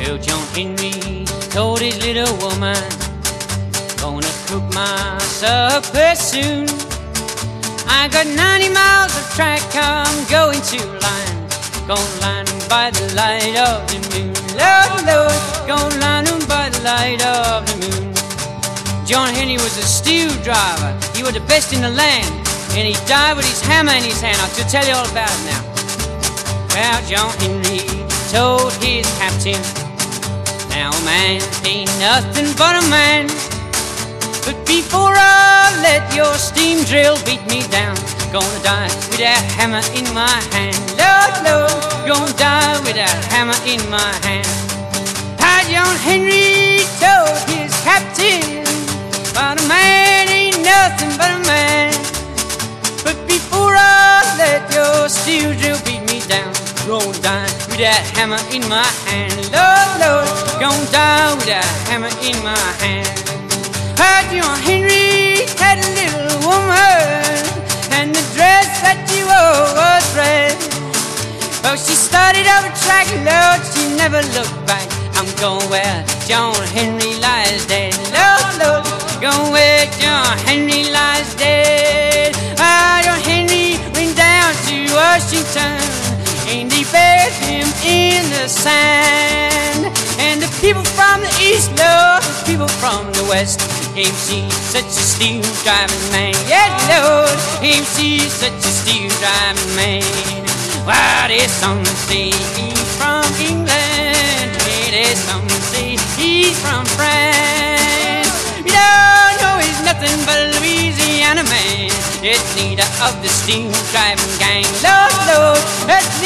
Well, John Henry told his little woman, gonna cook my supper soon. I got 90 miles of track I'm going to line. Gonna line them by the light of the moon. Lord, Lord, gonna line them by the light of the moon. John Henry was a steel driver. He was the best in the land. And he died with his hammer in his hand. I'll just tell you all about it now. Well, John Henry told his captain, now a man ain't nothing but a man. But before I let your steam drill beat me down, gonna die with that hammer in my hand. Lord, Lord, gonna die with that hammer in my hand. How John Henry told his captain, but a man ain't nothing but a man. But before I let your steel drill beat me down, gonna die with that hammer in my hand. Lord, Lord, gonna die with that hammer in my hand. Heard John Henry had a little woman, and the dress that she wore was red. Well, she started over track, Lord, she never looked back. I'm going where John Henry lies dead. Lord, Lord, going where John Henry lies dead. John Henry went down to Washington, and they buried him in the sand. And the people from the east, Lord, the people from the west, came see such a steel driving man. Yes, Lord, came see such a steel driving man. Why, there's some say he's from England, there's some say he's from France. We don't know he's nothing but a Louisiana man. It's leader of the steam driving gang. Lord, Lord, that's